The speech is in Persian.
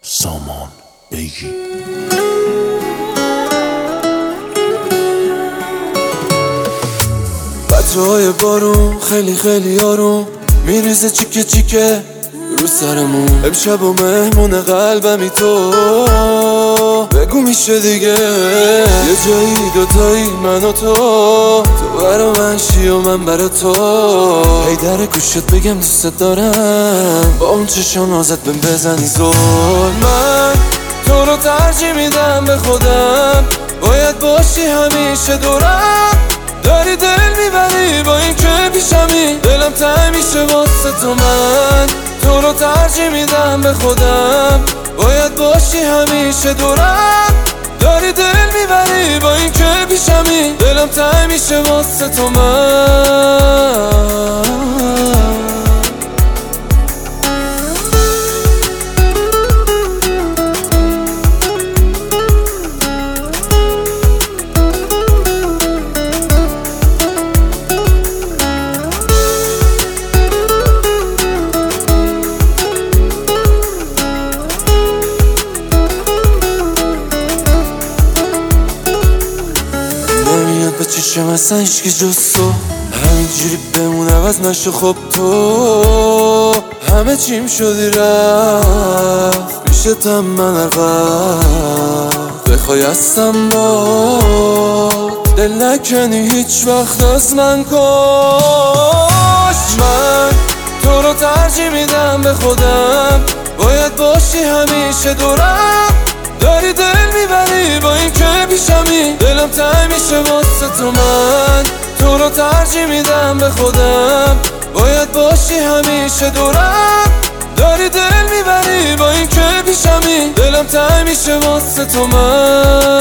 سامان بیگی. قطره‌های بارون خیلی خیلی آروم میریزه چیکه چیکه رو سرمون. امشب و مهمون قلبمی تو، بگو میشه دیگه یه جایی دوتایی من و تو برا من شی و من برا تو. هی در گوشت بگم دوست دارم، با اون چشم ازت بهم بزنی زور. من تو رو ترجیح میدم به خودم، باید باشی همیشه دورم. داری دل میبری با این که پیشمی، دلم تنگ میشه واسه تو. من تو رو ترجیح میدم به خودم، باید باشی همیشه دورم. داری دل میبری با این که پیشمی، دلم تنگ میشه واسه تو. من نمیاد به چشم اصلا هیچکی جز تو، همینجوری بمون عوض نشو. خب تو همه چیم شدی رفت، پیشتم من هر وقت بخوای هستم با دل نکنی هیچ وقت از من کش. من تو رو ترجیح میدم به خودم، باید باشی همیشه دورم. داری دل میبری با این که پیشمی، دلم تنگ میشه واسه تو. من تو رو ترجیح میدم به خودم، باید باشی همیشه دورم. داری دل میبری با این که پیشمی، دلم تنگ میشه واسه تو. من